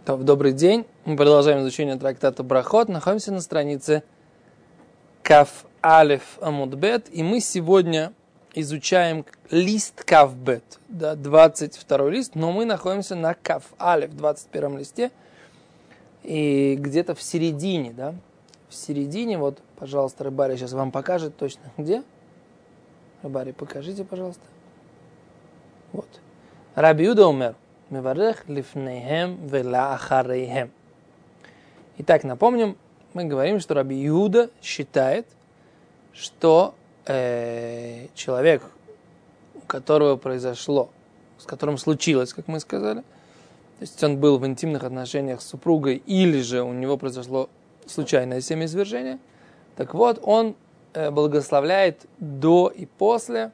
Добрый день. Мы продолжаем изучение трактата Брахот. Находимся на странице Кав Алеф Амуд Бет. И мы сегодня изучаем лист Кав Бет. Да, 22 лист, но мы находимся на Кав Алеф, 21 листе. И где-то в середине, да? В середине, вот, пожалуйста, Рыбари сейчас вам покажет точно. Где? Рыбари, покажите, пожалуйста. Вот. Раби Юда умер. Меварех лифнейхем велаахарейхем. Итак, напомним, мы говорим, что Раби Юда считает, что человек, у которого произошло, с которым случилось, как мы сказали, то есть он был в интимных отношениях с супругой, или же у него произошло случайное семяизвержение, так вот, он благословляет до и после.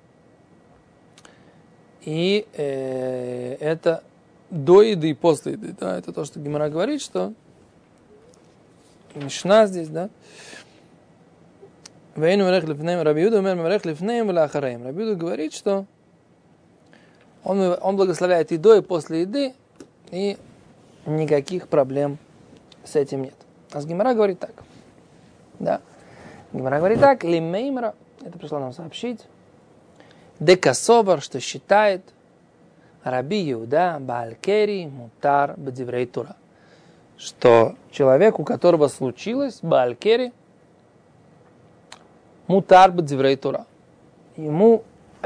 И это до еды и после еды. Да? Это то, что Гемара говорит, что Мишна здесь, да? Раби Юда говорит, что он благословляет и до, и после еды, и никаких проблем с этим нет. А с Гемара говорит так. Да? Гемара говорит так, лимеймра, это пришло нам сообщить, Декасовар, что считает Раби Иуда Бааль-Кери Мутар Бадиврей Тура, что человек, у которого случилось Бааль-Кери Мутар Бадиврей Тура, ему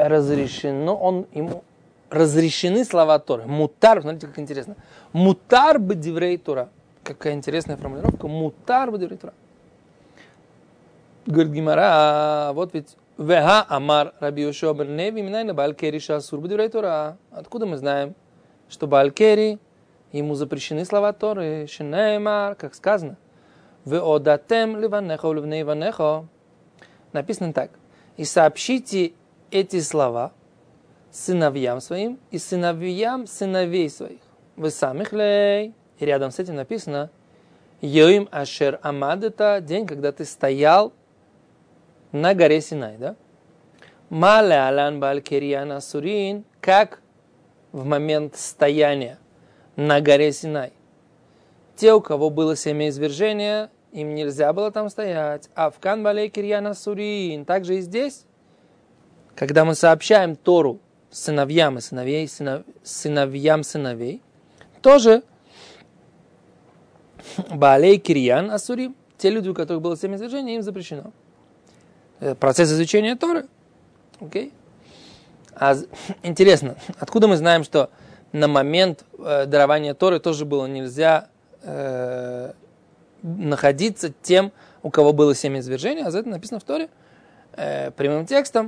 разрешены слова Торы. Мутар, смотрите, как интересно. Мутар Бадиврей Тура. Какая интересная формулировка. Мутар Бадиврей Тура. Говорит Гемара, вот ведь Веха Амар Раби Йошуа бен Леви минайна Бааль-Кери шасур б'диврей Тора. Откуда мы знаем, что Бааль-Кери, ему запрещены слова Торы, Шенеймар, как сказано, Веодатем ливанехо ливней ванехо. Написано так. И сообщите эти слова сыновьям своим и сыновьям сыновей своих. Вы самих лей. И рядом с этим написано Йоим Ашер Амадета, день, когда ты стоял на горе Синай, да? Мале алан Бааль-Кери Асурин, как в момент стояния на горе Синай. Те, у кого было семяизвержение, им нельзя было там стоять. А в Кан Бааль-Кери Асурин, также и здесь, когда мы сообщаем Тору сыновьям и сыновьям сыновей, тоже Бааль-Кери Асурин, те люди, у которых было семяизвержение, им запрещено. Процесс изучения Торы. Окей? А интересно, откуда мы знаем, что на момент дарования Торы тоже было нельзя находиться тем, у кого было семяизвержение, а за это написано в Торе прямым текстом,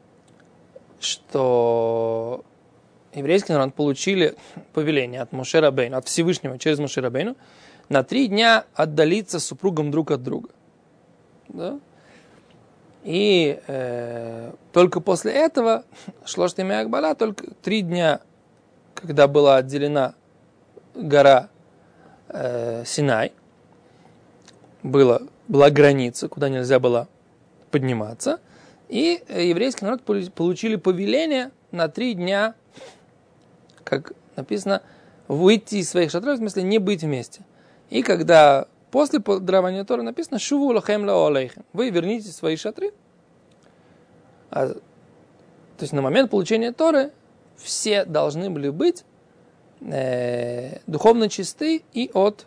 что еврейский народ получили повеление от Моше Рабейну, от Всевышнего через Моше Рабейну на 3 дня отдалиться супругам друг от друга. Да? И только после этого шло штемя Акбала, только 3 дня, когда была отделена гора Синай, была граница, куда нельзя было подниматься, и еврейский народ получили повеление на 3 дня, как написано, выйти из своих шатров, в смысле не быть вместе. И когда после дарования Торы написано «Шуву лохем лаолейхем». Вы верните свои шатры. То есть на момент получения Торы все должны были быть духовно чисты и от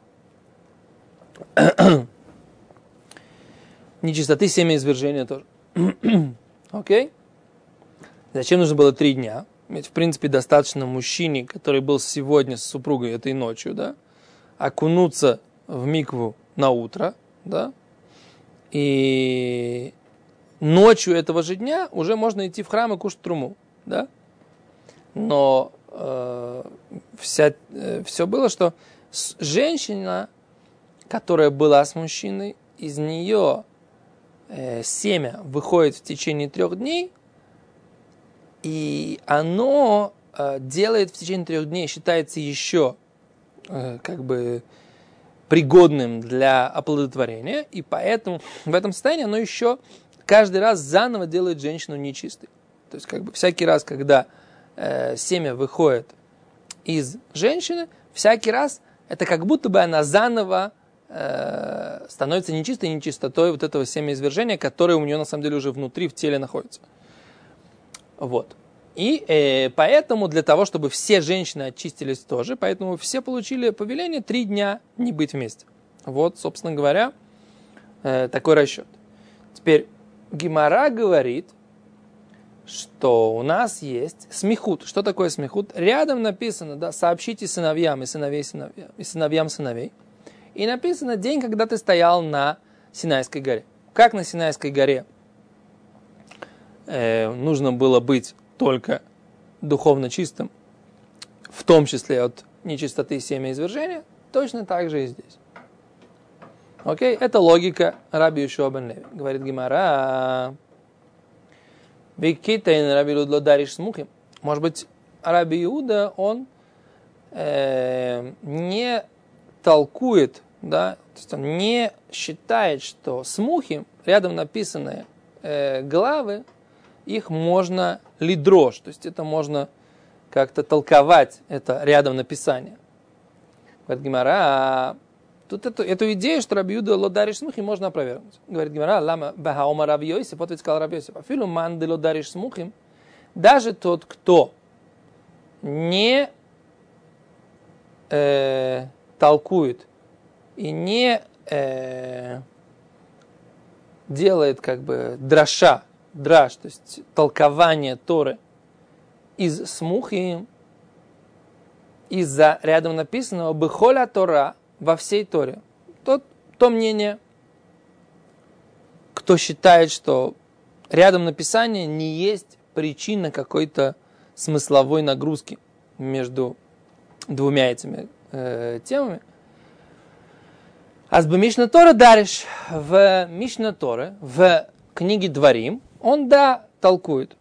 нечистоты семяизвержения тоже. Окей? Зачем нужно было 3 дня? Ведь в принципе достаточно мужчине, который был сегодня с супругой этой ночью, да, окунуться в микву на утро, да, и ночью этого же дня уже можно идти в храм и кушать труму, да, но все было, что женщина, которая была с мужчиной, из нее семя выходит в течение 3 дней, и оно делает в течение 3 дней, считается еще как бы пригодным для оплодотворения, и поэтому в этом состоянии оно еще каждый раз заново делает женщину нечистой. То есть как бы всякий раз, когда семя выходит из женщины, всякий раз это как будто бы она заново становится нечистой нечистотой вот этого семяизвержения, которое у нее на самом деле уже внутри, в теле находится. Вот. И поэтому для того, чтобы все женщины очистились тоже, поэтому все получили повеление 3 дня не быть вместе. Вот, собственно говоря, такой расчет. Теперь Гемара говорит, что у нас есть смехут. Что такое смехут? Рядом написано, да, сообщите сыновьям и сыновьям сыновей. И написано день, когда ты стоял на Синайской горе. Как на Синайской горе нужно было быть только духовно чистым, в том числе от нечистоты семяизвержения, точно так же и здесь. Окей? Это логика Раби Йошуа бен Леви. Говорит Гемара, Викитейн Раби Иуда ло дариш смухим. Может быть, Раби Иуда, он не толкует, да, то есть он не считает, что смухим, рядом написанные главы, их можно лидрош, то есть это можно как-то толковать, это рядом написание. Говорит Гемара, тут эту идею, что Раби Иуда ло дариш смухим, можно опровергнуть. Говорит Гемара, лама бахаома Раби Йосеф, вот ведь сказал Раби Йосеф, афилу ман де ло дариш смухим, даже тот, кто не толкует и не делает как бы драш, то есть толкование Торы из смухим, из-за рядом написанного бехоля Тора во всей Торе. То мнение, кто считает, что рядом написание не есть причина какой-то смысловой нагрузки между двумя этими темами. Аз бы Мишна Тора даришь в Мишна Торе, в книге Дворим, он, да, толкует.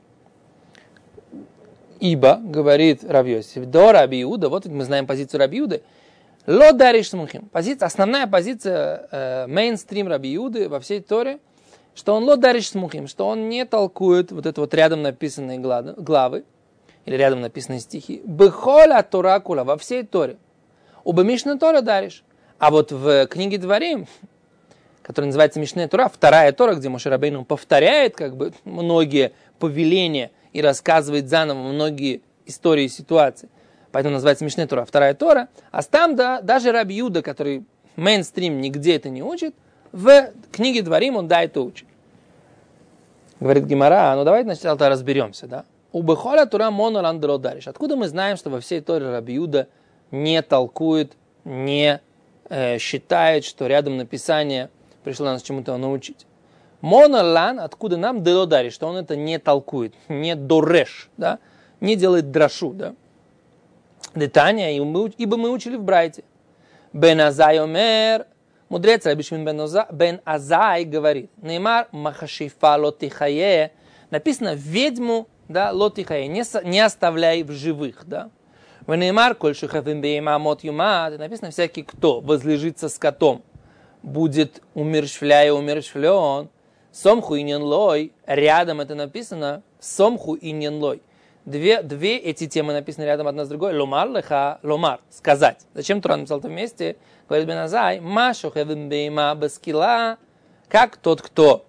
Ибо, говорит Раби Йосеф, до Раби Иуда, вот мы знаем позицию Раби Иуды, ло дариш смухим. Основная позиция, мейнстрим Раби Иуды во всей Торе, что он ло дариш смухим, что он не толкует вот это вот рядом написанные главы, или рядом написанные стихи, бехоля Тора кула, во всей Торе. Уба Мишна Тора дариш. А вот в книге Дворим, которая называется Мишна Тора, вторая Тора, где Моше Рабейну повторяет как бы многие повеления и рассказывает заново многие истории и ситуации. Поэтому называется Мишна Тора, вторая Тора. А там, да, даже Раби Иуда, который мейнстрим нигде это не учит, в книге Дворим он, да, это учит. Говорит Гемара, ну давайте сначала разберемся, да. У Бехоля Тора монолан дело дариш. Откуда мы знаем, что во всей Торе Раби Иуда не толкует, не считает, что рядом написание пришло нас чему-то научить? Монолан, откуда нам дело дариш, что он это не толкует, не дореш, да, не делает драшу, да. Детания, ибо мы учили в Брайте. Бен Азай омер, мудрец Раби Шимон бен Азай говорит, неймар махашифа лотихае, написано ведьму, да, лотихае, не оставляй в живых, да. Неймар коль шухавим беймамот юмат, написано всякий, кто возлежится с котом, будет умерщвлен. Сомху и ненлой, рядом это написано, сомху и ненлой. Две эти темы написаны рядом одна с другой. Ломар леха, ломар, сказать. Зачем Тура написал это вместе? Говорит Бен Азай, машу хевим бейма баскила, как тот, кто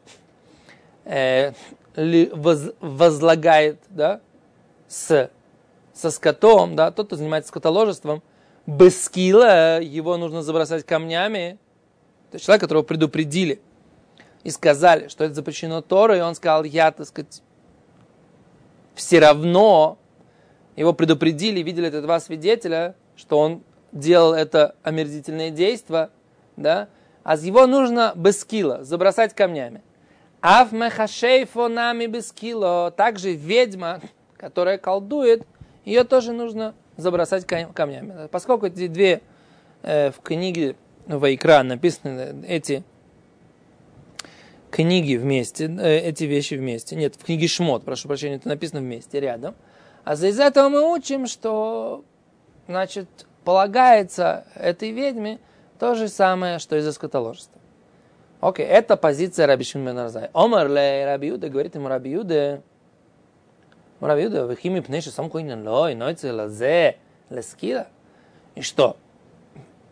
возлагает, да, со скотом, да, тот, кто занимается скотоложеством, баскила, его нужно забросать камнями. То есть человек, которого предупредили и сказали, что это запрещено Торой, и он сказал, я, так сказать, все равно его предупредили, видели это два свидетеля, что он делал это омерзительное действие, да, а его нужно бескило, забросать камнями. Ав мехашейфо нами бескило, также ведьма, которая колдует, ее тоже нужно забросать камнями. Поскольку эти две в книге Вайкра написаны, эти книги вместе, эти вещи вместе. Нет, в книге Шмот, прошу прощения, это написано вместе, рядом. А из этого мы учим, что, значит, полагается этой ведьме то же самое, что и за скотоложество. Окей, это позиция Раби Шимон бен Азай. Омар ле Раби Иуда, говорит ему Раби Иуда, вехими пнеши сам коинен лой, нойце лазе, лескила. И что?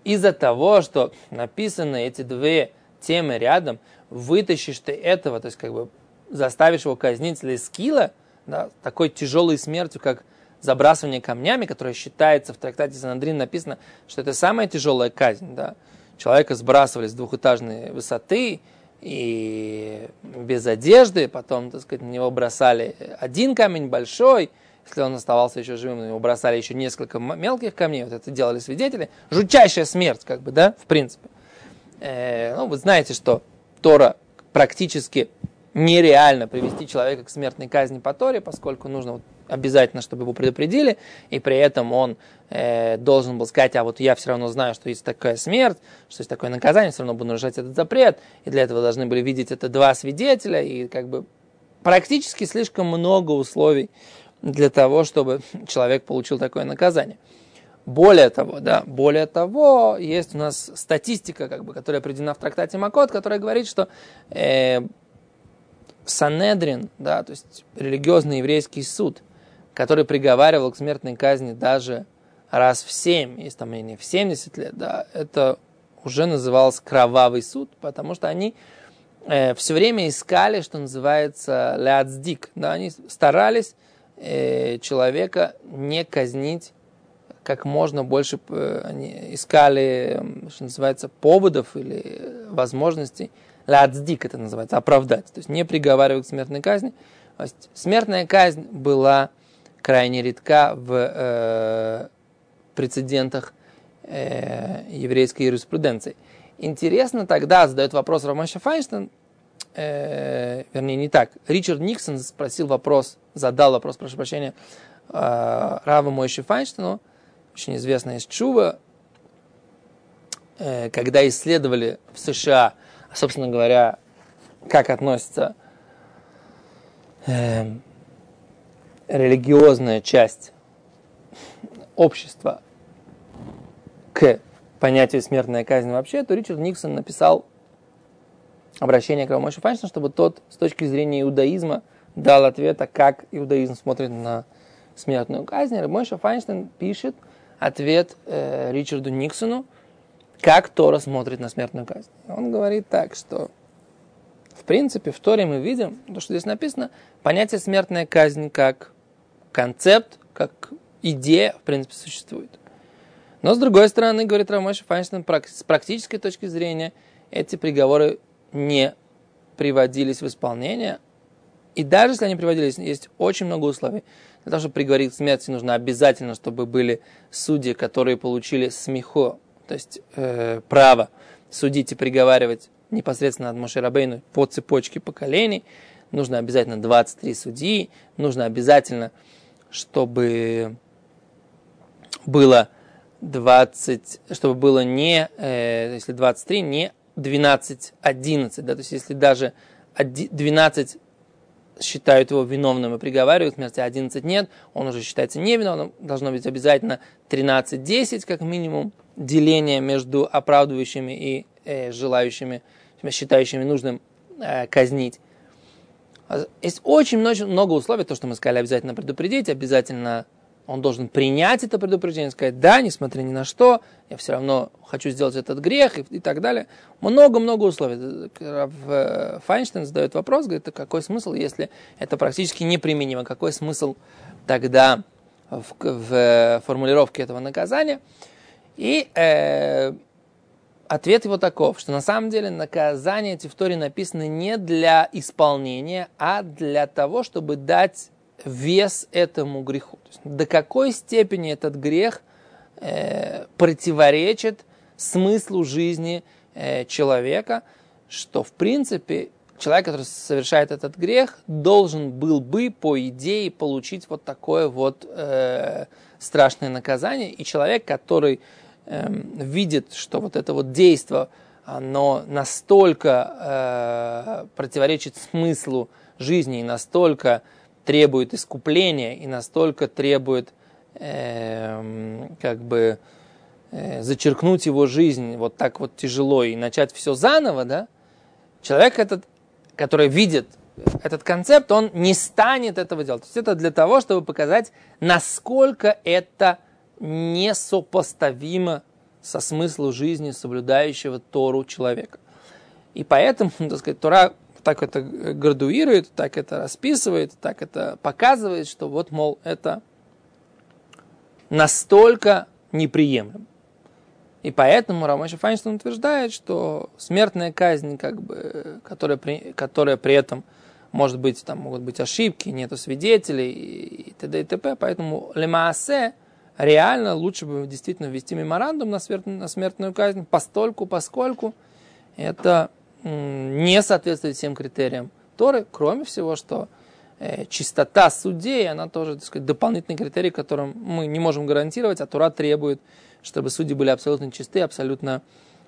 из-за того, что написаны эти две темы рядом, вытащишь ты этого, то есть как бы заставишь его казнить лескила, да, такой тяжелой смертью, как забрасывание камнями, которое считается в трактате Санедрин, написано, что это самая тяжелая казнь. Да. Человека сбрасывали с двухэтажной высоты и без одежды, потом, так сказать, на него бросали один камень большой, если он оставался еще живым, на него бросали еще несколько мелких камней, вот это делали свидетели. Жутчайшая смерть, как бы, да, в принципе. Вы знаете, что Тора практически нереально привести человека к смертной казни по Торе, поскольку нужно обязательно, чтобы его предупредили, и при этом он должен был сказать, а вот я все равно знаю, что есть такая смерть, что есть такое наказание, все равно буду нарушать этот запрет, и для этого должны были видеть это два свидетеля, и как бы практически слишком много условий для того, чтобы человек получил такое наказание. Более того, есть у нас статистика, как бы, которая приведена в трактате Макот, которая говорит, что Санедрин, да, то есть религиозный еврейский суд, который приговаривал к смертной казни даже раз в 7, если там и не в 70 лет, да, это уже называлось кровавый суд, потому что они все время искали, что называется, ляцдик, да, они старались человека не казнить как можно больше, они искали, что называется, поводов или возможностей, ляцдик это называется, оправдать, то есть не приговаривать к смертной казни. То есть смертная казнь была крайне редка в прецедентах еврейской юриспруденции. Интересно тогда, задает вопрос Рав Моше Файнштейн, вернее не так, Ричард Никсон задал вопрос, прошу прощения, Раву Моше Файнштейну, очень известная из Чува, когда исследовали в США, собственно говоря, как относится религиозная часть общества к понятию смертная казнь вообще, то Ричард Никсон написал обращение к Раву Моше Файнштейну, чтобы тот с точки зрения иудаизма дал ответ, как иудаизм смотрит на смертную казнь. Рав Моше Файнштейн пишет ответ Ричарду Никсону, как Тора смотрит на смертную казнь. Он говорит так, что в принципе в Торе мы видим, то, что здесь написано, понятие смертная казнь как концепт, как идея, в принципе, существует. Но с другой стороны, говорит Рав Моше Файнштейн, с практической точки зрения эти приговоры не приводились в исполнение. И даже если они приводились, есть очень много условий. Для того, чтобы приговорить к смерти, нужно обязательно, чтобы были судьи, которые получили смихо, то есть право судить и приговаривать непосредственно от Моше Рабейну по цепочке поколений. Нужно обязательно 23 судьи. Нужно обязательно, чтобы было 20, чтобы было не, если 23, не 12-11. Да, то есть если даже 12 считают его виновным и приговаривают к смерти, а 11 нет, он уже считается невиновным. Должно быть обязательно 13-10, как минимум, деление между оправдывающими и желающими, считающими нужным казнить. Есть очень много условий, то, что мы сказали, обязательно предупредить, обязательно он должен принять это предупреждение, сказать, да, несмотря ни на что, я все равно хочу сделать этот грех и так далее. Много-много условий. Файнштейн задает вопрос, говорит, какой смысл, если это практически неприменимо, какой смысл тогда в формулировке этого наказания? И ответ его таков, что на самом деле наказания эти в Торе написаны не для исполнения, а для того, чтобы дать вес этому греху. То есть, до какой степени этот грех противоречит смыслу жизни человека, что в принципе человек, который совершает этот грех, должен был бы, по идее, получить вот такое вот страшное наказание. И человек, который видит, что вот это вот действие, оно настолько противоречит смыслу жизни и настолько требует искупления и настолько требует зачеркнуть его жизнь вот так вот тяжело и начать все заново, да, человек этот, который видит этот концепт, он не станет этого делать. То есть это для того, чтобы показать, насколько это несопоставимо со смыслу жизни соблюдающего Тору человека. И поэтому, так сказать, Тора так это градуирует, так это расписывает, так это показывает, что вот, мол, это настолько неприемлемо. И поэтому Рав Моше Файнштейн утверждает, что смертная казнь, как бы, которая при этом может быть, там могут быть ошибки, нету свидетелей и т.д. и т.п. Поэтому лемаасе реально лучше бы действительно ввести меморандум на смертную казнь, поскольку это не соответствует всем критериям Торы, кроме всего, что чистота судей, она тоже, так сказать, дополнительный критерий, которым мы не можем гарантировать, а Тора требует, чтобы судьи были абсолютно чисты, абсолютно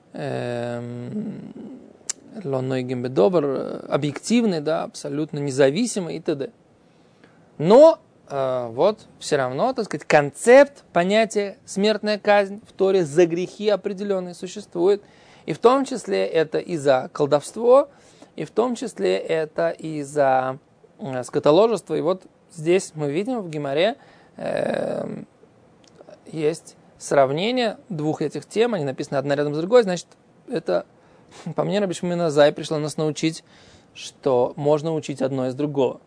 объективны, да, абсолютно независимы и т.д. Но вот все равно, так сказать, концепт понятия смертная казнь в Торе за грехи определенные существует. И в том числе это и за колдовство, и в том числе это и за скотоложество. И вот здесь мы видим в Гемаре есть сравнение двух этих тем, они написаны одна рядом с другой, значит, это, по мнению Раби Шмуэля бен Азай, пришло нас научить, что можно учить одно из другого.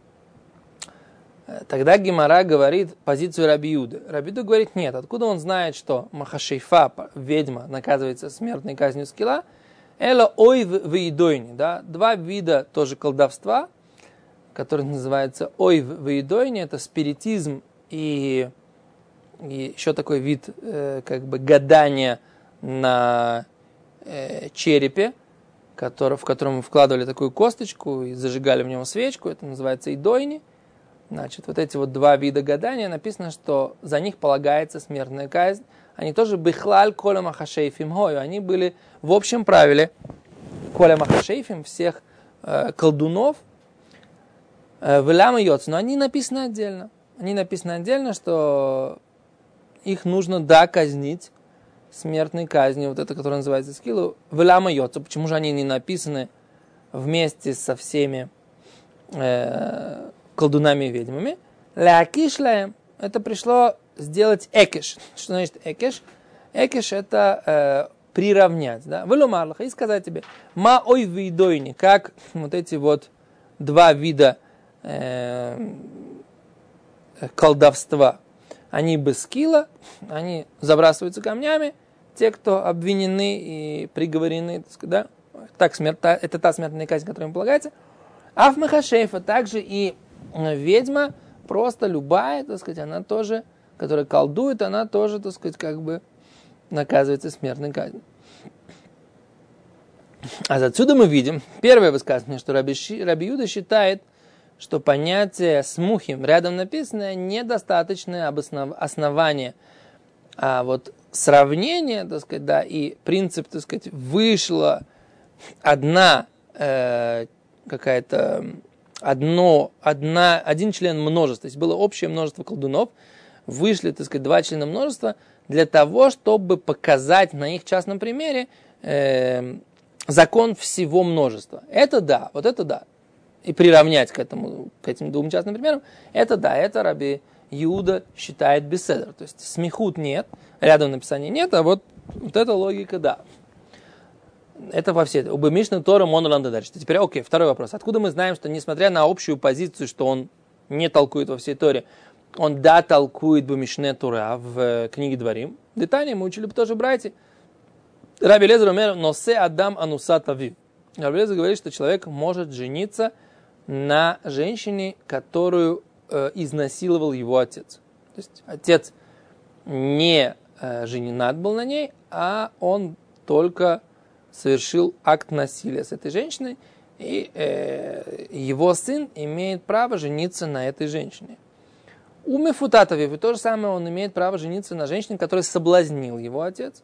Тогда Гемара говорит позицию Раби Юды. Раби Юда говорит, нет, откуда он знает, что махашейфа, ведьма, наказывается смертной казнью скила? Эла ойв веидойни, да, два вида тоже колдовства, который называется ойв веидойни, это спиритизм и еще такой вид как бы гадания на черепе, в котором мы вкладывали такую косточку и зажигали в него свечку, это называется идойни. Значит, вот эти вот два вида гадания, написано, что за них полагается смертная казнь. Они тоже бихлаль коля махашейфим гою. Они были в общем правиле коля махашейфим, всех колдунов, вэлям и йоц. Но они написаны отдельно. Они написаны отдельно, что их нужно, да, казнить смертной казнью, вот это, которая называется скилу, вэлям и йоц. Почему же они не написаны вместе со всеми колдунами и ведьмами? Лякишлаем, это пришло сделать экиш. Что значит экиш? Экиш это приравнять, да? Вылумарлаха, и сказать тебе, ма ой вейдойни, как вот эти вот два вида колдовства. Они без скилла, они забрасываются камнями, те, кто обвинены и приговорены, да? Это та смертная казнь, которая им полагается. А в Махашейфа также и ведьма, просто любая, так сказать, она тоже, которая колдует, она тоже, так сказать, как бы наказывается смертной казнью. А отсюда мы видим, первое высказывание, что Раби Юда считает, что понятие смухим, рядом написанное, недостаточное основание. А вот сравнение, так сказать, да, и принцип, так сказать, вышла один член множества, то есть было общее множество колдунов, вышли, так сказать, два члена множества для того, чтобы показать на их частном примере закон всего множества. Это да, вот это да. И приравнять к этим двум частным примерам, это да, это Раби Юда считает беседер. То есть смехут нет, рядом написания нет, а вот эта логика да. Это во все. Убы Мишна Тора Моноланда дальше. Теперь, окей, второй вопрос. Откуда мы знаем, что несмотря на общую позицию, что он не толкует во всей Торе, он да толкует Бумишне Тора в книге Дворим? Детально мы учили бы тоже братья. Раби Лезер умер, носе адам анусат авив. Раби Лезер говорит, что человек может жениться на женщине, которую изнасиловал его отец. То есть отец не женат был на ней, а он только совершил акт насилия с этой женщиной, и его сын имеет право жениться на этой женщине. У Мефутатовев, и то же самое, он имеет право жениться на женщине, которую соблазнил его отец.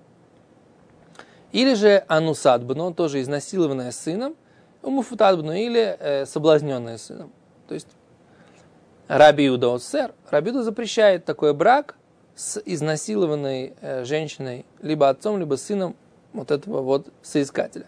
Или же Анусадбну, тоже изнасилованная сыном, у Мефутатбну, или соблазненная сыном. То есть Раби Юда Оссер, Раби Юда запрещает такой брак с изнасилованной женщиной, либо отцом, либо сыном вот этого вот соискателя.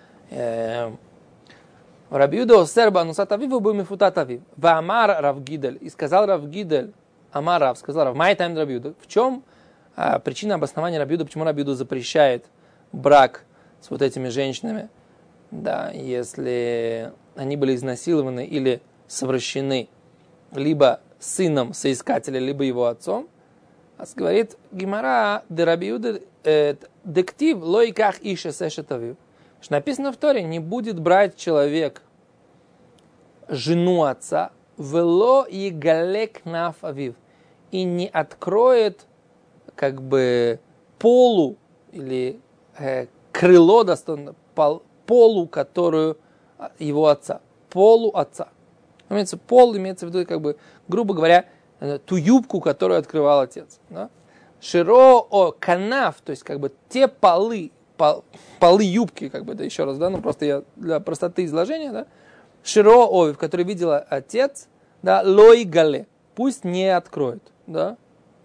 Раби Юда Оссер банусат авив был мефутат авив. Ваамар Рав Гидель. И сказал Рав Гидель, Амар Рав, сказал Рав, май тайм Раби Юда. В чем А причина обоснования Раби Юда, почему Раби Юда запрещает брак с вот этими женщинами, да, если они были изнасилованы или совращены либо сыном соискателя, либо его отцом, говорит Гемара, де Раби Юда дектив лойках иша сешетавив. Что написано в Торе, не будет брать человек жену отца, вело и галек наф авив, и не откроет как бы полу или крыло достойно, полу, которую его отца, полу отца. Имеется пол, имеется в виду, как бы, грубо говоря, ту юбку, которую открывал отец. Да? Широ канав, то есть как бы те полы юбки, как бы, да, еще раз, да, ну просто я для простоты изложения, да, широ овив, который видел отец, да, лой гале, пусть не откроет, да.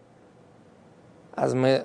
Аз мы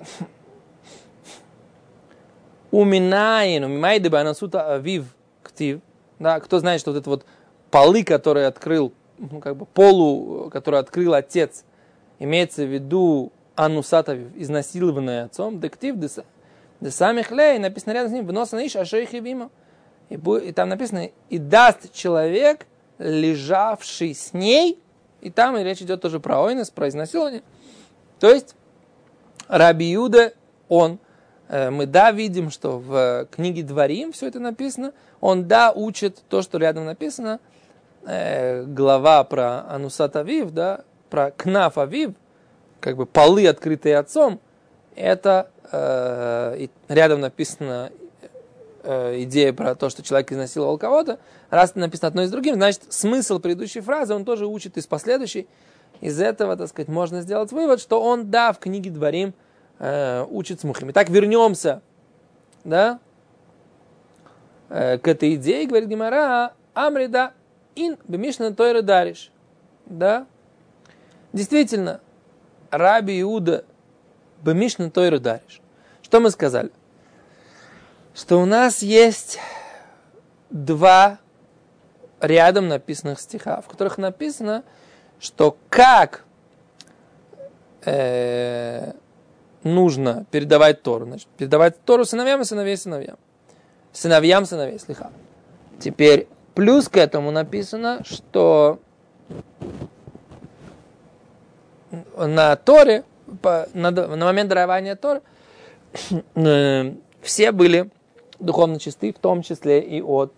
уминаем, умимайды бы анасута авив ктив, да, кто знает, что вот это вот полы, которые открыл, ну, как бы полу, который открыл отец, имеется в виду анусатавив, изнасилованный отцом, дектив, да самих лей, написано рядом с ним, вноса наиш, ашейх и вима. И там написано, и даст человек, лежавший с ней, и там и речь идет тоже про ойнес, про изнасилование. То есть, Раби Юда, он, мы да видим, что в книге Дворим все это написано, он да учит то, что рядом написано, глава про Анусат Авив, да, про Кнаф Авив, как бы полы, открытые отцом, это рядом написана идея про то, что человек изнасиловал кого-то. Раз написано одно из другим, значит, смысл предыдущей фразы он тоже учит из последующей. Из этого, так сказать, можно сделать вывод, что он, да, в книге Дворим учит смухим. Итак, вернемся, да, к этой идее, говорит Гемара, Амрида ин бемишна тойры дариш. Да, действительно, Раби Иуда бемишна тойры дариш. Что мы сказали? Что у нас есть два рядом написанных стиха, в которых написано, что как нужно передавать Тору. Значит, передавать Тору сыновьям и сыновей сыновьям. Сыновьям сыновей, слиха. Теперь плюс к этому написано, что на Торе, на момент дарования Торы, все были духовно чисты, в том числе и от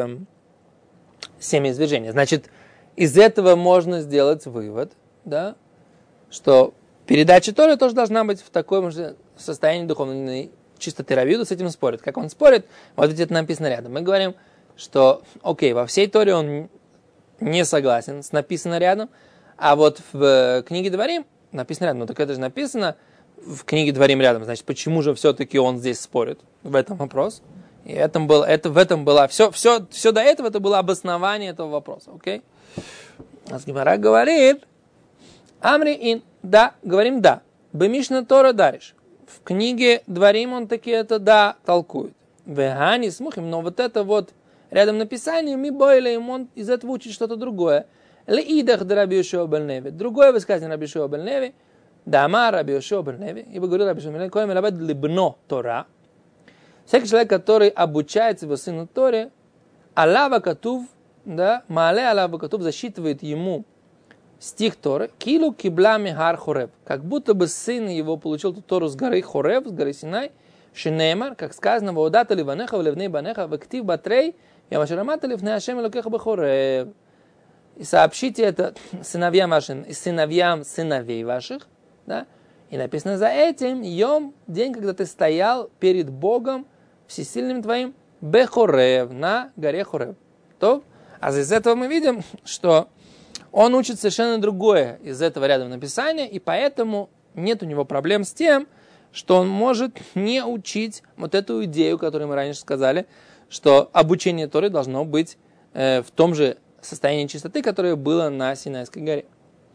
семяизвержения. Значит, из этого можно сделать вывод, да, что передача Торы тоже должна быть в таком же состоянии духовной чистоты. Раби Юда с этим спорит. Как он спорит? Вот ведь это написано рядом. Мы говорим, что, окей, во всей Торе он не согласен с написано рядом, а вот в книге Дворим написано рядом. Ну так это же написано в книге Дворим рядом. Значит, почему же все-таки он здесь спорит? В этом вопрос. И в этом было все до этого это было обоснование этого вопроса. Окей? Гемара говорит, Амри ин, да, говорим да. Бемишна Тора даришь. В книге Дворим он таки это да толкует. Вегани смухим, но вот это вот рядом написание, ми бойле им, он из этого учит что-то другое. Леидах да Раби Йошуа бен Леви. Другое высказывание Раби Йошуа бен Леви. Да ама Раби Йошуа бен Леви. Ибо говорил Раби Йошуа бен Леви, коем лабед либно Тора. Всякий человек, который обучается его сыну Торе, Алава Катув, да, Маале Алава Катув засчитывает ему стих Торы, Килу киблами гар Хорев, как будто бы сын его получил эту Тору с горы Хорев, с горы Синай, Шинеймар, как сказано, Воодата ливанеха влевней банеха, вектив батрей, ямашарамата ливней Ашем элокеха бхорев. И сообщите это сыновьям вашим и сыновьям сыновей ваших, да, и написано за этим, Йом, день, когда ты стоял перед Богом, всесильным твоим, Бехорев, на горе Хорев. То, а из этого мы видим, что он учит совершенно другое из этого рядом написания, и поэтому нет у него проблем с тем, что он может не учить вот эту идею, которую мы раньше сказали, что обучение Торы должно быть в том же состоянии чистоты, которое было на Синайской горе.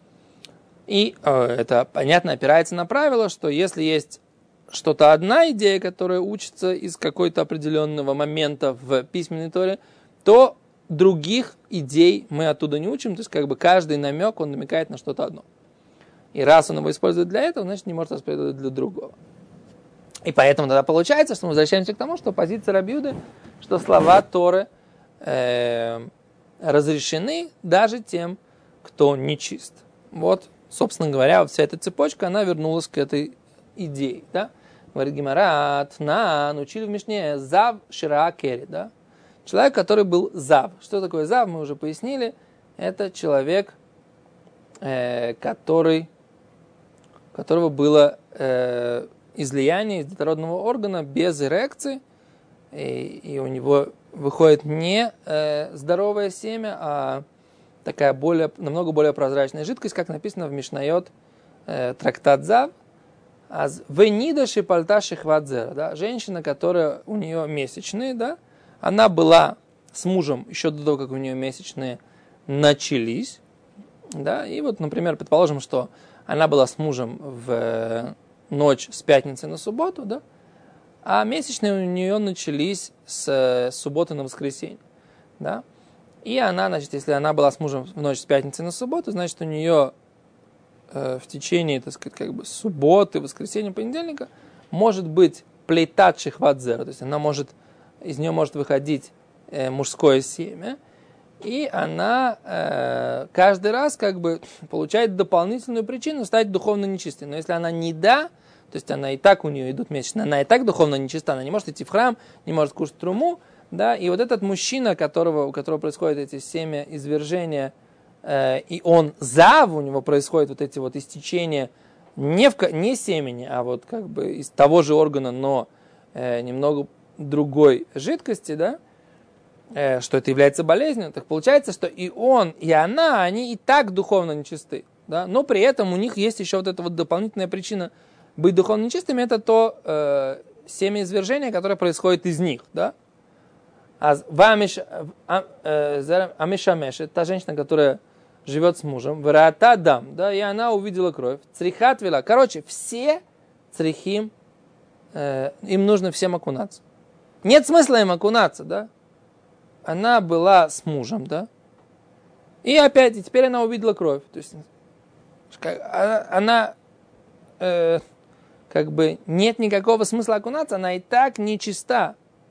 И это, понятно, опирается на правило, что если есть что-то одна идея, которая учится из какой-то определенного момента в письменной Торе, то других идей мы оттуда не учим, то есть как бы каждый намек, он намекает на что-то одно. И раз он его использует для этого, значит, не может использовать для другого. И поэтому тогда получается, что мы возвращаемся к тому, что позиция Раби Иуды, что слова Торы разрешены даже тем, кто нечист. Вот, собственно говоря, вот вся эта цепочка, она вернулась к этой идее, да? Говорит Гемара, учили в Мишне зав шира кери, да? Человек, который был зав. Что такое зав, мы уже пояснили. Это человек, которого было излияние из детородного органа без эрекции, и у него выходит не здоровое семя, а такая намного более прозрачная жидкость, как написано в Мишнайот, трактат Зав. Венида шипальта шихвадзера, да, женщина, которая у нее месячные, да, она была с мужем еще до того, как у нее месячные начались, да, и вот, например, предположим, что она была с мужем в ночь с пятницы на субботу, да, а месячные у нее начались с субботы на воскресенье, да, и она, значит, если она была с мужем в ночь с пятницы на субботу, значит, у нее в течение, так сказать, как бы субботы, воскресенья, понедельника может быть плейтат шихвадзера, то есть из нее может выходить мужское семя, и она каждый раз как бы получает дополнительную причину стать духовно нечистой. Но если она не то есть она и так, у нее идут месячные, она и так духовно нечиста, она не может идти в храм, не может кушать труму, да, и вот этот мужчина, у которого происходят эти семя извержения, и он зав, у него происходят вот эти вот истечения не семени, а вот как бы из того же органа, но немного другой жидкости, да, что это является болезнью, так получается, что и он, и она, они и так духовно нечисты, да, но при этом у них есть еще вот эта вот дополнительная причина быть духовно нечистыми, это то семя извержения, которое происходит из них, да. Амишамеш, это та женщина, которая живет с мужем, врата дам, да, и она увидела кровь, црихат вела. Короче, все црихим, им нужно всем окунаться. Нет смысла им окунаться, да. Она была с мужем, да, и опять, и теперь она увидела кровь. То есть, она, как бы, нет никакого смысла окунаться, она и так нечиста.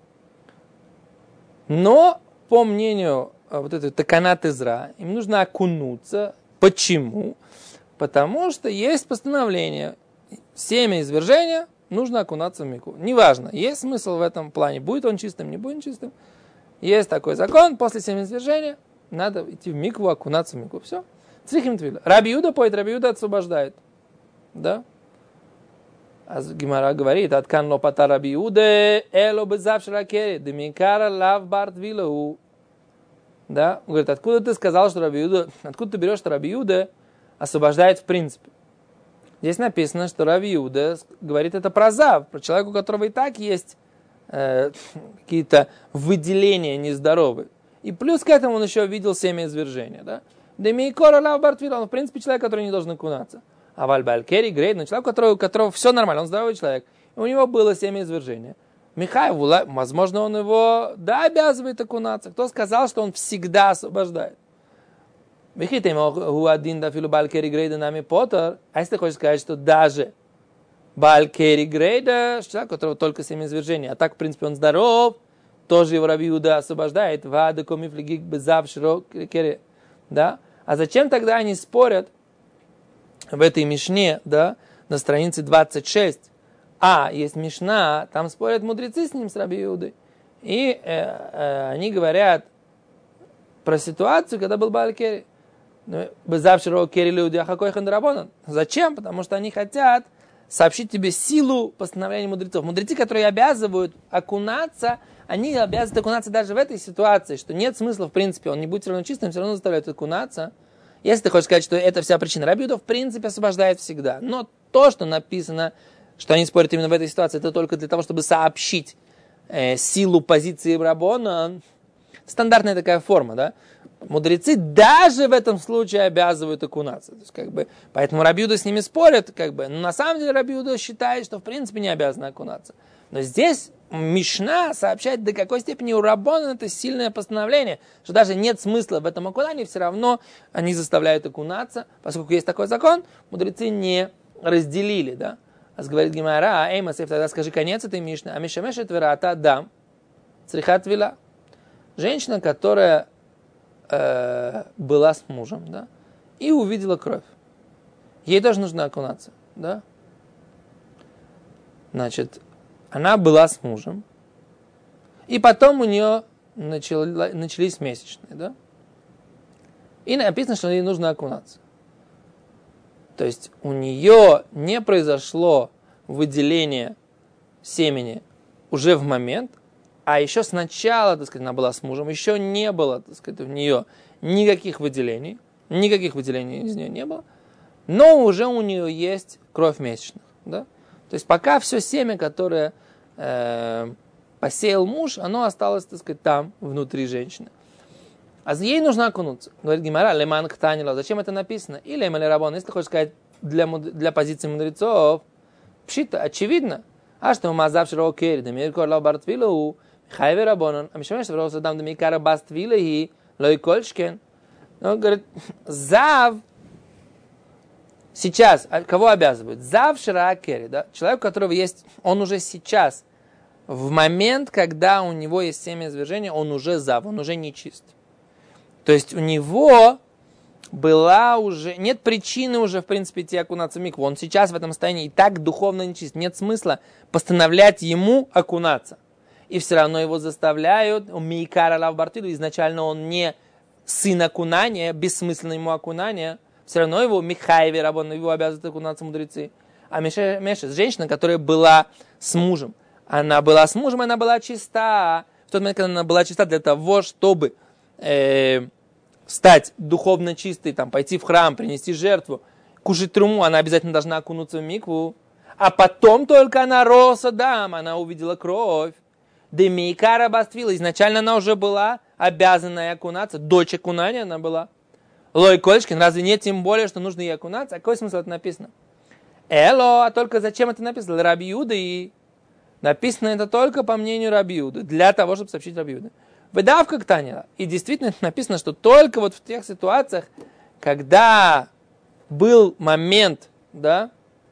Но, по мнению вот этой Таканат Эзра, им нужно окунуться. Почему? Потому что есть постановление. Семя извержения, нужно окунаться в микву. Неважно, есть смысл в этом плане, будет он чистым, не будет чистым. Есть такой закон, после семя извержения надо идти в микву, окунаться в микву. Все. Црихим твиля. Раби Иуда поет, Раби Иуда освобождает. Да? А Гемара говорит, откан ло пата Раби Иуде, эло безав шракери, демикара лав барт вилау. Да? Он говорит, откуда ты сказал, что Раби Иуда, откуда ты берешь, что Раби Иуда освобождает в принципе? Здесь написано, что Раби Иуда говорит это про зав, про человека, у которого и так есть какие-то выделения нездоровые. И плюс к этому он еще видел семя извержения. Да? Демикара лав барт вилау. Он в принципе человек, который не должен окунаться. А вальбалькери грейд, но человек, у которого все нормально, он здоровый человек, и у него было семя извержения. Михай, возможно, он его, да, обязывает окунаться. Кто сказал, что он всегда освобождает? А если ты хочешь сказать, что даже балькери грейда, человек, у которого только семя извержения, а так, в принципе, он здоров, тоже его Раби Иуда освобождает. Да? А зачем тогда они спорят в этой Мишне, да, на странице 26, есть Мишна, там спорят мудрецы с ним, с Раби Иудой, и они говорят про ситуацию, когда был Бааль-Кери. Зачем? Потому что они хотят сообщить тебе силу постановления мудрецов. Мудрецы, которые обязывают окунаться, они обязаны окунаться даже в этой ситуации, что нет смысла, в принципе, он не будет все равно чистым, все равно заставляют окунаться. Если ты хочешь сказать, что это вся причина, Раби Иуда в принципе освобождает всегда. Но то, что написано, что они спорят именно в этой ситуации, это только для того, чтобы сообщить силу позиции Рабона. Стандартная такая форма, да? Мудрецы даже в этом случае обязывают окунаться. То есть, как бы, поэтому Раби Иуда с ними спорят, как бы, но на самом деле Раби Иуда считает, что в принципе не обязаны окунаться. Но здесь Мишна сообщает, до какой степени у Раббанан это сильное постановление, что даже нет смысла в этом окунании, все равно они заставляют окунаться, поскольку есть такой закон, мудрецы не разделили, да. А говорит Гемара, эй, Масеф, тогда скажи конец этой Мишны, а Мишамешет верата дам, црихат вила. Женщина, которая была с мужем, да, и увидела кровь. Ей тоже нужно окунаться, да. Значит, она была с мужем, и потом у нее начались месячные, да? И написано, что ей нужно окунаться. То есть у нее не произошло выделение семени уже в момент, а еще сначала, так сказать, она была с мужем, еще не было, так сказать, у нее никаких выделений из нее не было, но уже у нее есть кровь месячных, да? То есть пока все семя, которое посеял муж, оно осталось, так сказать, там, внутри женщины. А ей нужно окунуться. Говорит Гемара, леман ктанила. Зачем это написано? Или эмали рабон, если хочешь сказать для позиции мудрецов, пшита, очевидно. А что мазав широ кери, да мир корла бартвилу, хайве рабонан, а мишамеш вроса дам да микара баствилы лой кольшкен. Он говорит, зав сейчас, кого обязывают? Зав широ кери, да? Человек, у которого есть, он уже сейчас, в момент, когда у него есть семя извержения, он уже зав, он уже нечист. То есть у него была уже, нет причины уже, в принципе, идти окунаться в микву. Он сейчас в этом состоянии и так духовно нечист. Нет смысла постановлять ему окунаться. И все равно его заставляют, мейкара лав бартилу, изначально он не сын окунания, бессмысленно ему окунание, все равно его михаеви рабон, его обязывают окунаться мудрецы. А Меша, женщина, которая была с мужем, она была с мужем, она была чиста. В тот момент, когда она была чиста для того, чтобы стать духовно чистой, там, пойти в храм, принести жертву, кушать труму, она обязательно должна окунуться в микву. А потом только она роса дам, она увидела кровь. Демейкара бастрила, изначально она уже была обязана окунаться, дочь окунания она была. Лой Кольшкин, разве нет тем более, что нужно ей окунаться? А какой смысл это написано? А только зачем это написано? Раби Юда и... Написано это только по мнению Раби Юды, для того, чтобы сообщить Раби Юде. Выдавка Ктанила. И действительно написано, что только вот в тех ситуациях, когда был момент, да,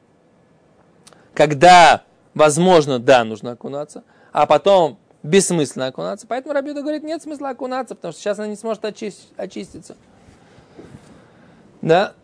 когда, возможно, да, нужно окунаться, а потом бессмысленно окунаться. Поэтому Раби Юда говорит, нет смысла окунаться, потому что сейчас она не сможет очиститься. Да.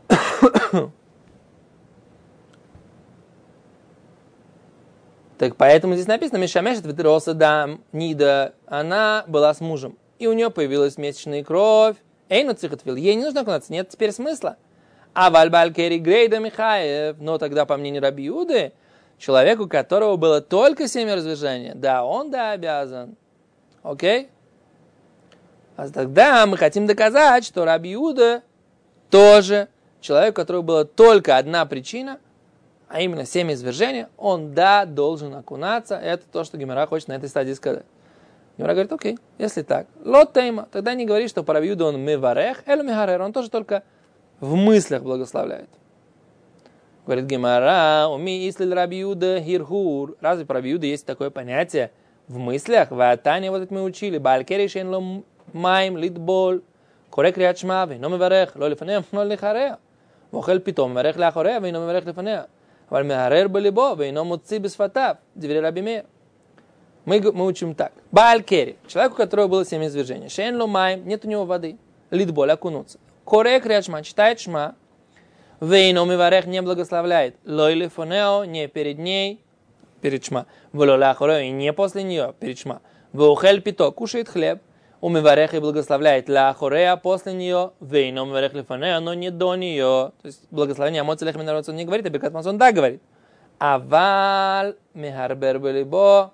Так поэтому здесь написано, Мишамешет ветроса дам нида, она была с мужем, и у нее появилась месячная кровь. Эйну цихатвил, ей не нужно окунаться, нет теперь смысла. А вальбаль кери грейда Михаев, но тогда, по мнению Раби Юды, человеку, у которого было только семя развержения, да, он да обязан. Окей? А тогда мы хотим доказать, что Раби Юда тоже человек, у которого была только одна причина, а именно семя извержения, он, да, должен окунаться. Это то, что Гемара хочет на этой стадии сказать. Гемара говорит, окей, если так, лот тейма, тогда не говори, что по Раби Юде он меварех, элю мехарер, он тоже только в мыслях благословляет. Говорит Гемара, уми ислиль Раби Юде хирхур. Разве по Раби Юде есть такое понятие в мыслях? В Атане, вот это мы учили, баалькери шейн ло майм литбол, корек риат шма, вейно меварех, ло лифанея, но лихарея. Вохел питом, меварех ляхорея, вейно меварех лифанея. אבל מהרר בליבו ואינו מוציא בשפתיו, דברי רבי מאיר. Мы учим так. Бааль кери, человек, у которого было семя извержения. Шейн ло майм, нет у него воды. Литболь, окунуться. Корек риат шма, читает шма. Вейно миварех не благословляет. Лой лифонео, не перед ней, перед шма. Вло ляхорео, и не после нее, перед шма. Вохель пито, кушает хлеб. У миварех и благословляет ляхорея после нее, вейно миварех лифанео, но не до нее. То есть благословение Амоцелех Минарот он не говорит, а Беркат Мазон да говорит. Аваль мехарбер белибо,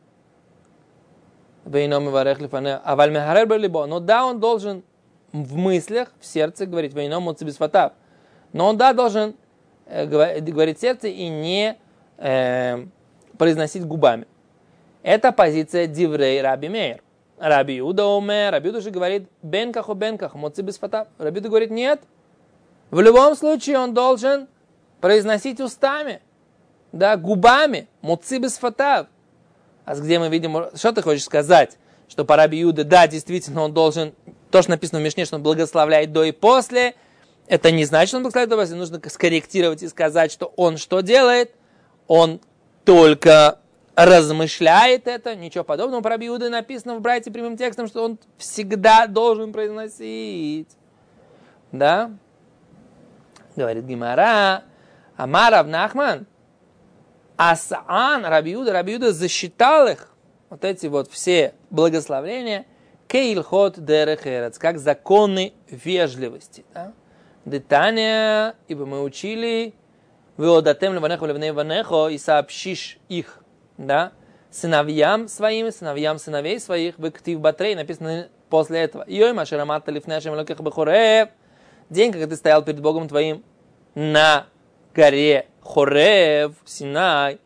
вейно миварех лифанео. Аваль мехарбер белибо. Но да, он должен в мыслях, в сердце говорить, вейно муци бисфатав. Но он да, должен говорить в сердце и не произносить губами. Это позиция диврей Раби Меир. Раби Юда умер, Раби Юда же говорит, бенках моци бисфатав. Раби Юда говорит, нет. В любом случае он должен произносить устами, да, губами, моци бисфатав. А где мы видим, что ты хочешь сказать? Что по Раби Иуде, да, действительно, он должен, то, что написано в Мишне, что он благословляет до и после, это не значит, что он благословляет до и после, нужно скорректировать и сказать, что он что делает? Он только размышляет это, ничего подобного. По Раби Иуде написано в Брайте прямым текстом, что он всегда должен произносить. Да? Говорит Гемара, Амар Рав Нахман, Асаан Раби Иуда засчитал их, вот эти вот все благословления, кейлхот дерех эрец, как законы вежливости. Да? Детания, ибо мы учили, веодатем леванехо левней ванехо, и сообщишь их, да, сыновьям своим, сыновьям сыновей своих, в ктив батрей, написано после этого. Йойма шераматта лифнешем локех бехорев, день, когда ты стоял перед Богом твоим на горе Хорев, Синай,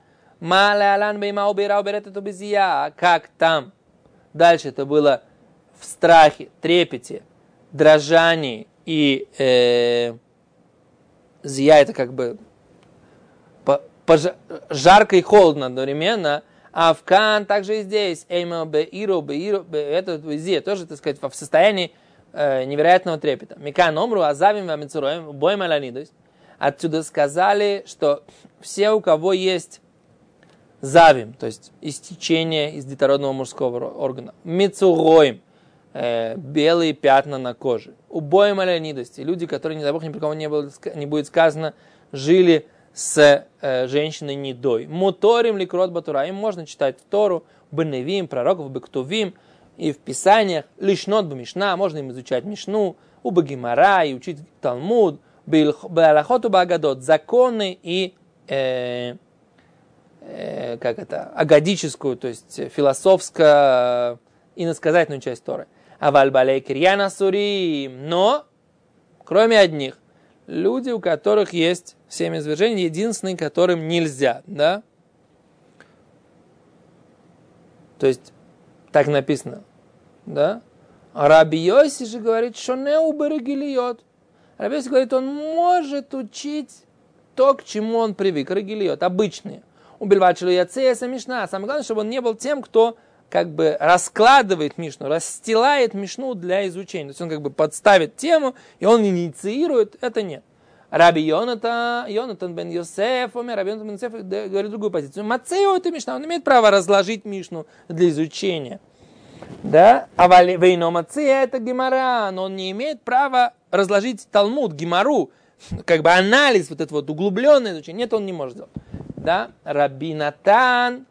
как там. Дальше это было в страхе, трепете, дрожании и зия, это как бы жарко и холодно одновременно. А в Кан также и здесь. Это зия тоже, так сказать, в состоянии невероятного трепета. Микан омру азавим вамицуроем боем аланидус. Отсюда сказали, что все, у кого есть завим, то есть истечение из детородного мужского органа, мицуроем, белые пятна на коже, убоем алянидости, люди, которые, не дай бог, ни при кого не будет сказано, жили с женщиной недой. Муторим ликрот батура, им можно читать Тору, беневим, пророков, бектувим, и в Писаниях, лишнот бамишна, можно им изучать Мишну, у Багимара, и учить Талмуд, беалахоту багадот, законы и агадическую, то есть философско-иносказательную часть Торы. Аваль балей кирьяна сурим, но, кроме одних, люди, у которых есть семяизвержение, единственные, которым нельзя, да? То есть, так написано, да? Раби Йоси же говорит, что не уберегилиот. Раби Йоси говорит, он может учить то, к чему он привык, регилиот, обычные. Убельвачилу яцеяса Мишна. Самое главное, чтобы он не был тем, кто как бы раскладывает Мишну, расстилает Мишну для изучения. То есть он как бы подставит тему, и он инициирует, это нет. Раби Йонатан бен Йосеф, Раби Йонатан бен Йосеф говорит другую позицию. Мацео это Мишна, он имеет право разложить Мишну для изучения. Да? А вейно Мацея это Гемара, но он не имеет права разложить Талмуд, Гемару, как бы анализ, вот это вот углубленное изучение. Нет, он не может сделать. Да? Раби Натан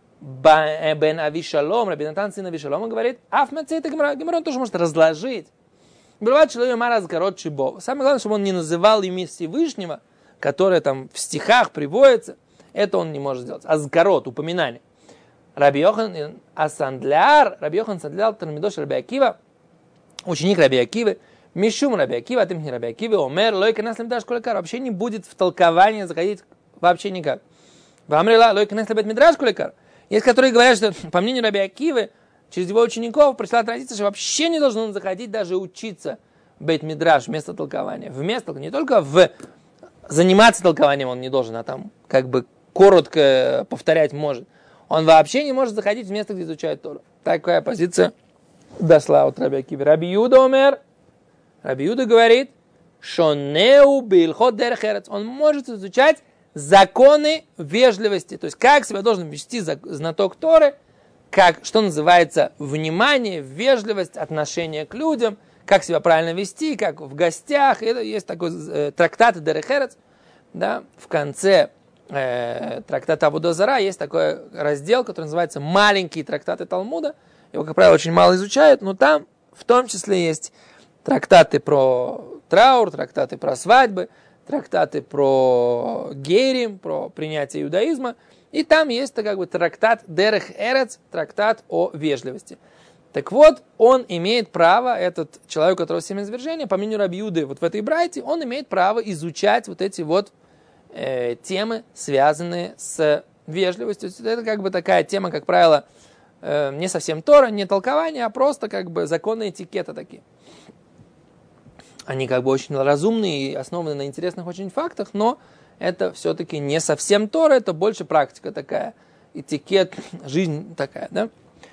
бен Авишалом, Раби Натан сын Авишалома говорит, аф Мацея это Гемара, Гемару он тоже может разложить. Самое главное, чтобы он не называл имя Всевышнего, которое там в стихах приводится, это он не может сделать. Азгарот, упоминание. Раби Йохан Асандляр, Раби Йохан Сандляр, Талмидош Раби Акива, ученик Раби Акивы, Мишум Раби Акива, от имени Раби Акивы, Омер, Лойка Наслим Даш Куликар, вообще не будет в толкование заходить вообще никак. Вамрила, Лойка Наслим Бет Мидраш Куликар. Есть, которые говорят, что по мнению Раби Акивы, через его учеников пришла традиция, что вообще не должен он заходить даже учиться бейт-мидраш вместо толкования. Вместо, не только заниматься толкованием он не должен, а там как бы коротко повторять может. Он вообще не может заходить в место, где изучает Тору. Такая позиция дошла от Раби Акивы. Раби Юда умер. Раби Юда говорит, шонеу билхот дерех эрец. Он может изучать законы вежливости. То есть как себя должен вести знаток Торы, как, что называется, внимание, вежливость, отношение к людям, как себя правильно вести, как в гостях. Это есть такой трактат Дерех Эрец, да, в конце трактата Авода Зара есть такой раздел, который называется «Маленькие трактаты Талмуда». Его, как правило, очень мало изучают, но там в том числе есть трактаты про траур, трактаты про свадьбы, трактаты про герим, про принятие иудаизма. И там есть как бы трактат Дерех Эрец, трактат о вежливости. Так вот, он имеет право, этот человек, у которого семяизвержение, по мнению Раби Юды, вот в этой брайте, он имеет право изучать вот эти вот темы, связанные с вежливостью. Это как бы такая тема, как правило, не совсем Тора, не толкование, а просто как бы законы этикета такие. Они как бы очень разумные и основаны на интересных очень фактах, но это все-таки не совсем Тора, это больше практика такая этикет, жизнь такая, да?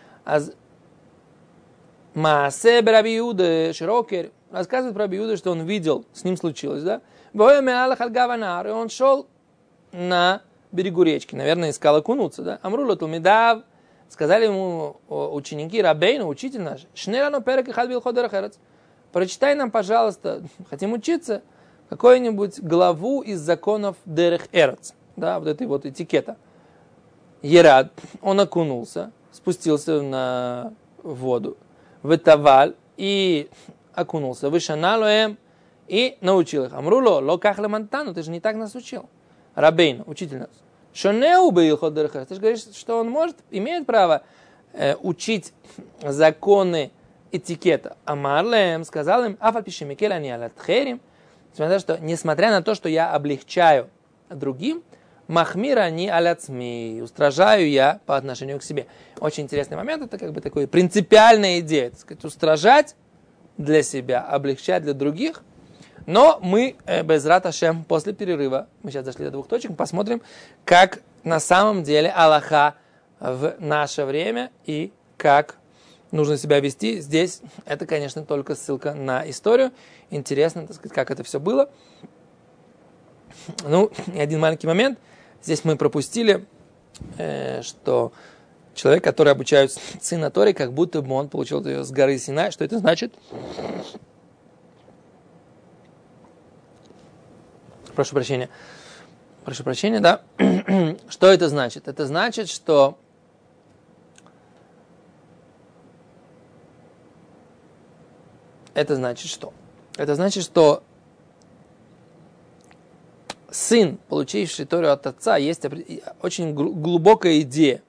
Маасе Раби Иуда Широкер рассказывает про Раби Иуда, что он видел, с ним случилось, да? И он шел на берегу речки, наверное, искал окунуться, да? Амрулу Тулмидав, сказали ему ученики, Рабейну, учитель наш, Шнерану перек и хадбил ходерахерец, прочитай нам, пожалуйста, хотим учиться, какую-нибудь главу из законов Дерех Эрец, да, вот этой вот этикета. Ерад, он окунулся, спустился на воду, вытаваль и окунулся, вышаналуем и научил их. Амруло, локах лемантану, ты же не так нас учил. Рабейну, учитель нас. Шонеу беилхот Дерех Эрец, ты же говоришь, что он имеет право учить законы этикета. Амарлем сказал им, афальпиши микель ани алатхерим, несмотря на то, что я облегчаю другим, махмира ани аляцми, устражаю я по отношению к себе. Очень интересный момент, это как бы такой принципиальная идея, так сказать, устражать для себя, облегчать для других. Но мы, безрат Ашем, после перерыва, мы сейчас дошли до 2 точек, посмотрим, как на самом деле Аллаха в наше время и как нужно себя вести. Здесь это, конечно, только ссылка на историю. Интересно, так сказать, как это все было. Ну, и один маленький момент. Здесь мы пропустили, что человек, который обучает сына Торе, как будто бы он получил ее с горы Синай. Что это значит? Прошу прощения, да. Что это значит? Это значит, что Это значит, что сын, получивший Тору от отца, есть очень глубокая идея.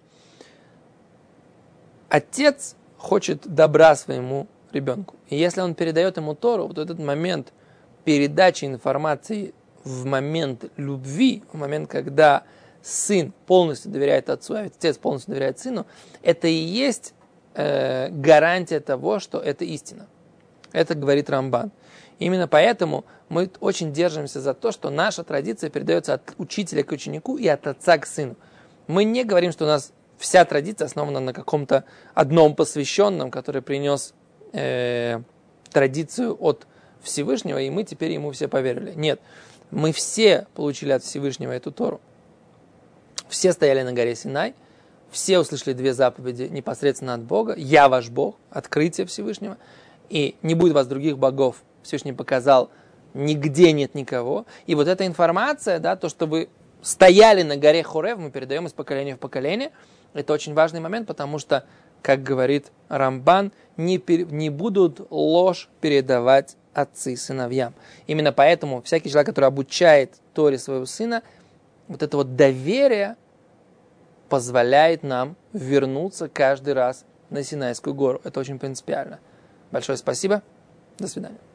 Отец хочет добра своему ребенку. И если он передает ему Тору, вот этот момент передачи информации в момент любви, в момент, когда сын полностью доверяет отцу, а отец полностью доверяет сыну, это и есть гарантия того, что это истина. Это говорит Рамбан. Именно поэтому мы очень держимся за то, что наша традиция передается от учителя к ученику и от отца к сыну. Мы не говорим, что у нас вся традиция основана на каком-то одном посвященном, который принес традицию от Всевышнего, и мы теперь ему все поверили. Нет, мы все получили от Всевышнего эту Тору. Все стояли на горе Синай, все услышали 2 заповеди непосредственно от Бога. «Я ваш Бог», открытие Всевышнего. И не будет у вас других богов. Всевышний показал, нигде нет никого. И вот эта информация, да, то, что вы стояли на горе Хорев, мы передаем из поколения в поколение. Это очень важный момент, потому что, как говорит Рамбан, не будут ложь передавать отцы сыновьям. Именно поэтому всякий человек, который обучает Торе своего сына, вот это вот доверие позволяет нам вернуться каждый раз на Синайскую гору. Это очень принципиально. Большое спасибо. До свидания.